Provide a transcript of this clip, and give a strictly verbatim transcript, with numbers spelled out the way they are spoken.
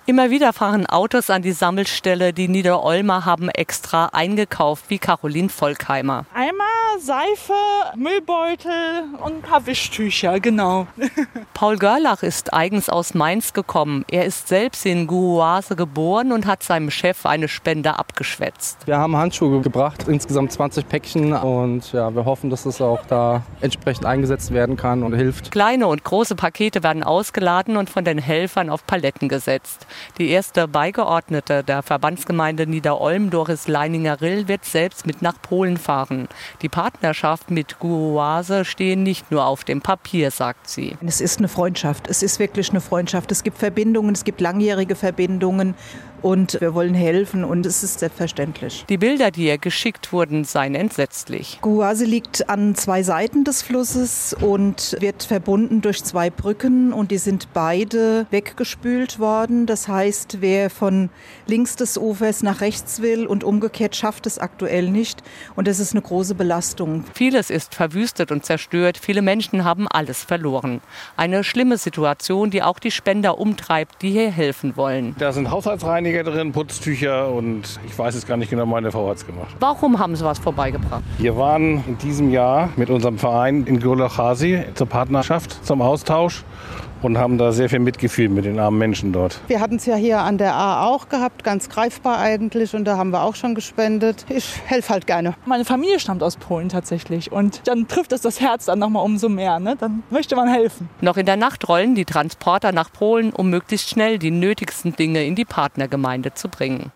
Immer wieder fahren Autos an die Sammelstelle. Die Niederolmer haben extra eingekauft, wie Caroline Volkheimer. Einmal Seife, Müllbeutel und ein paar Wischtücher, genau. Paul Görlach ist eigens aus Mainz gekommen. Er ist selbst in Guoase geboren und hat seinem Chef eine Spende abgeschwätzt. Wir haben Handschuhe gebracht, insgesamt zwanzig Päckchen. Und ja, wir hoffen, dass es auch da entsprechend eingesetzt werden kann und hilft. Kleine und große Pakete werden ausgeladen und von den Helfern auf Paletten gesetzt. Die erste Beigeordnete der Verbandsgemeinde Niederolm, Doris Leininger-Rill, wird selbst mit nach Polen fahren. Die Partnerschaft mit Guoase stehen nicht nur auf dem Papier, sagt sie. Es ist eine Freundschaft. Es ist wirklich eine Freundschaft. Es gibt Verbindungen, es gibt langjährige Verbindungen. Und wir wollen helfen und es ist selbstverständlich. Die Bilder, die ihr geschickt wurden, seien entsetzlich. Guoase liegt an zwei Seiten des Flusses und wird verbunden durch zwei Brücken und die sind beide weggespült worden. Das heißt, wer von links des Ufers nach rechts will und umgekehrt, schafft es aktuell nicht und das ist eine große Belastung. Vieles ist verwüstet und zerstört. Viele Menschen haben alles verloren. Eine schlimme Situation, die auch die Spender umtreibt, die hier helfen wollen. Da sind Haushaltsreiniger drin, Putztücher und ich weiß es gar nicht genau, meine Frau hat es gemacht. Warum haben Sie was vorbeigebracht? Wir waren in diesem Jahr mit unserem Verein in Guoase zur Partnerschaft, zum Austausch und haben da sehr viel Mitgefühl mit den armen Menschen dort. Wir hatten es ja hier an der A auch gehabt, ganz greifbar eigentlich und da haben wir auch schon gespendet. Ich helfe halt gerne. Meine Familie stammt aus Polen tatsächlich und dann trifft es das Herz dann nochmal umso mehr. Ne? Dann möchte man helfen. Noch in der Nacht rollen die Transporter nach Polen, um möglichst schnell die nötigsten Dinge in die Partnergemeinde zu bringen.